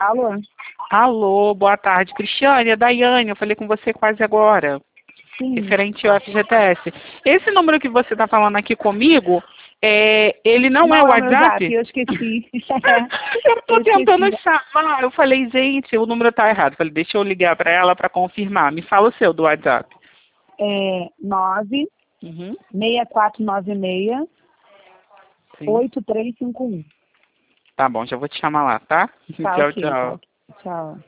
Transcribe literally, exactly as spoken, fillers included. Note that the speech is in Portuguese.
Alô? Alô, boa tarde. Cristiane, é Daiane, eu falei com você quase agora. Sim. Referente ao F G T S. Esse número que você está falando aqui comigo, é, ele não, Não é o é o meu WhatsApp? zap, eu esqueci. eu estou Eu tentando esqueci. chamar, eu falei, gente, o número está errado. Falei, deixa eu ligar para ela para confirmar. Me fala o seu do WhatsApp. É nove Uhum. seis quatro nove seis Sim. oito três cinco um. Tá bom, já vou te chamar lá, tá? Tá Tchau, ok, tá tchau. ok. Tchau.